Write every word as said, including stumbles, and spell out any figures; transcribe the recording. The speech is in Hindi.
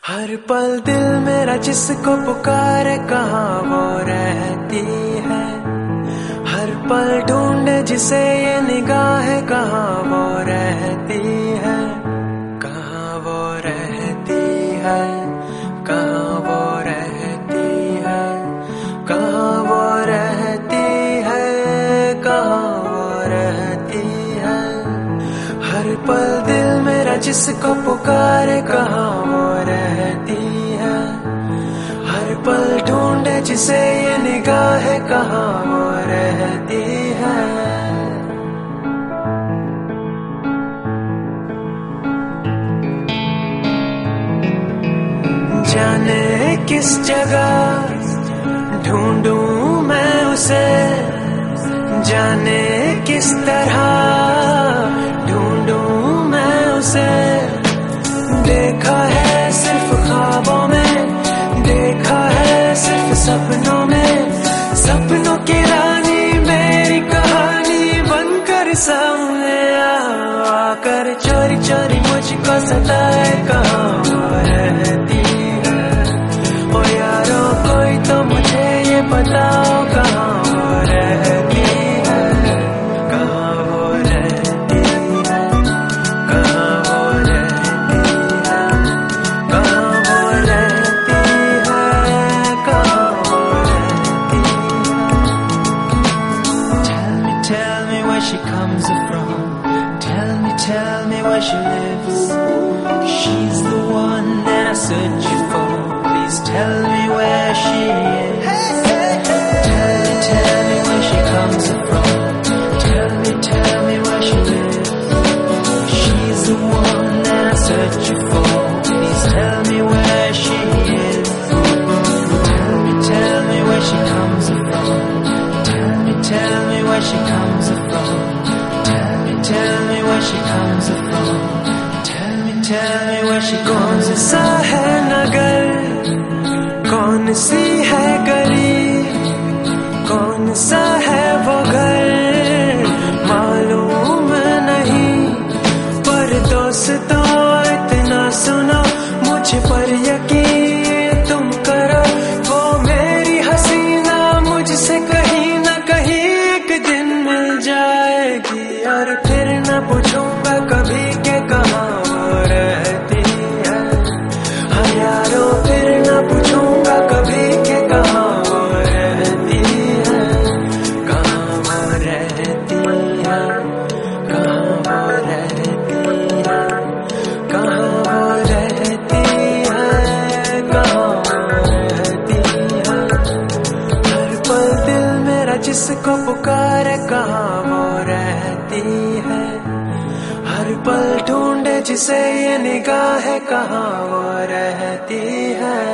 हर पल दिल मेरा जिसको पुकारे कहाँ वो रहती है। हर पल ढूंढे जिसे ये निगाहें कहाँ वो रहती है। कहाँ वो रहती है, कहाँ वो रहती है, कहाँ वो रहती है, कहाँ वो रहती है। हर पल दिल मेरा जिसको पुकारे कहाँ वो रहती है। हर पल ढूंढे जिसे ये निगाहें कहाँ वो रहती है। जाने किस जगह ढूंढूं मैं उसे, जाने किस तरह ढूंढूं मैं उसे। देखा है सिर्फ ख्वाबों में, देखा है सिर्फ सपनों में। सपनों की रानी मेरी कहानी बनकर सामने आकर चोरी चोरी मुझको सताए कहाँ वो रहती है। ओ यारो कोई तो मुझे ये बताओ कहाँ वो रहती है। कहाँ वो रहती है, कहाँ वो रहती है, कहाँ वो रहती है, कहाँ वो रहती है। Tell me, tell me where she comes from. Tell me, tell me where she lives. She's the one that I search for. Please tell me where she is. Tell me, tell me where she comes from. Tell me, tell me where she lives. She's the one that I search for. Please tell me where she is. Tell me, tell me where she comes from. Tell me, tell me where she comes from. Tell me, tell me where she comes from. Tell me, tell me where she comes from. कौन सा है नगर, कौन सी है गली, कौन सा है वो घर मालूम नहीं। पर दोस्तों इतना सुनो मुझ पर यकीन तुम करो। वो मेरी हसीना मुझसे कहीं ना कहीं एक दिन मिल जाएगी। और फिर न पूछूंगा कभी के कहाँ वो रहती है। हाँ यारो फिर न पूछूंगा कभी के कहाँ वो रहती है। कहाँ वो रहती है, कहाँ वो रहती है, कहाँ वो रहती है, कहाँ वो रहती है। हर पल दिल मेरा जिसको पुकारे कहाँ वो रहती है। हर पल ढूंढे जिसे ये निगाहें कहाँ वो रहती है।